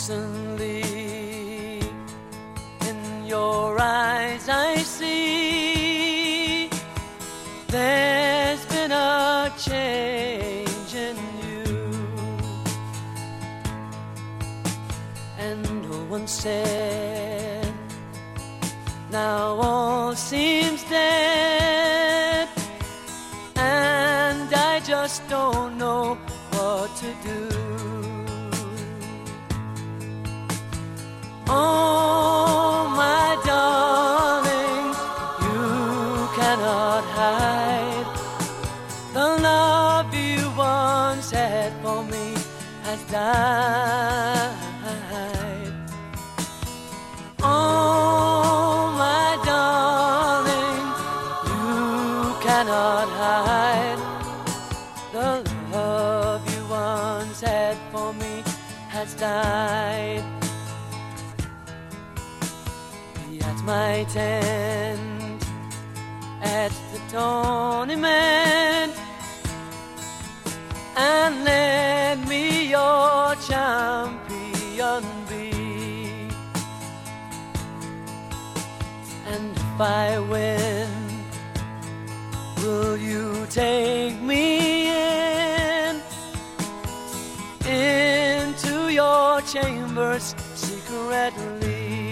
Recently, in your eyes I see there's been a change in you, and no one said now all seems dead, and I just don't know what to do. Oh, my darling, you cannot hide the love you once had for me has died. Oh, my darling, you cannot hide the love you once had for me has died. My tent at the tournament, and let me your champion be. And if I win, will you take me into your chambers secretly?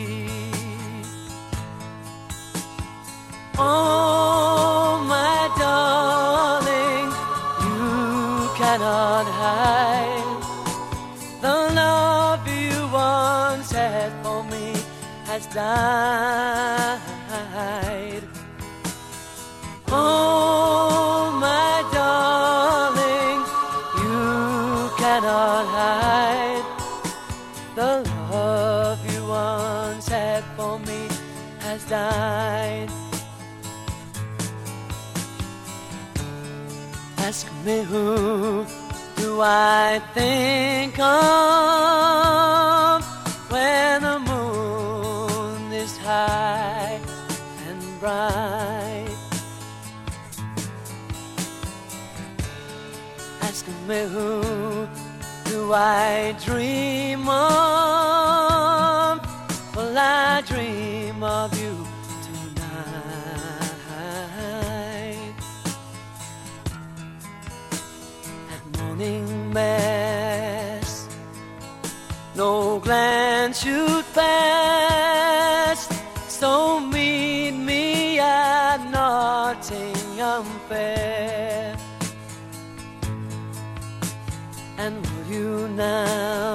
Oh, my darling, you cannot hide the love you once had for me has died. Oh, my darling, you cannot hide the love you once had for me has died. Ask me who do I think of when the moon is high and bright. Ask me who do I dream of? Well, I dream of you tonight. At morning mass, no glance should pass, so meet me at Nottingham Fair. And will you now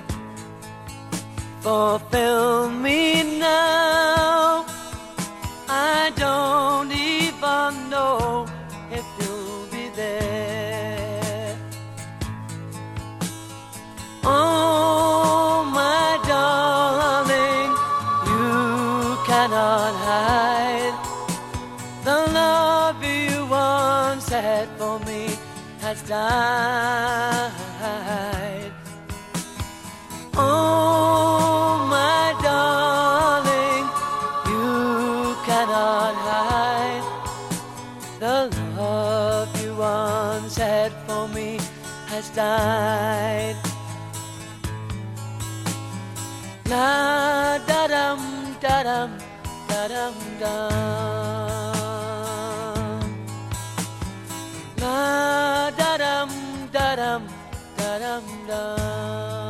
fulfill me now? I don't even know if you'll be there. Oh, my darling, you cannot hide the love you once had for me has died. Oh, my darling, you cannot hide the love you once had for me has died. La da dum da dum da dum dum. La da dum da dum da dum dum.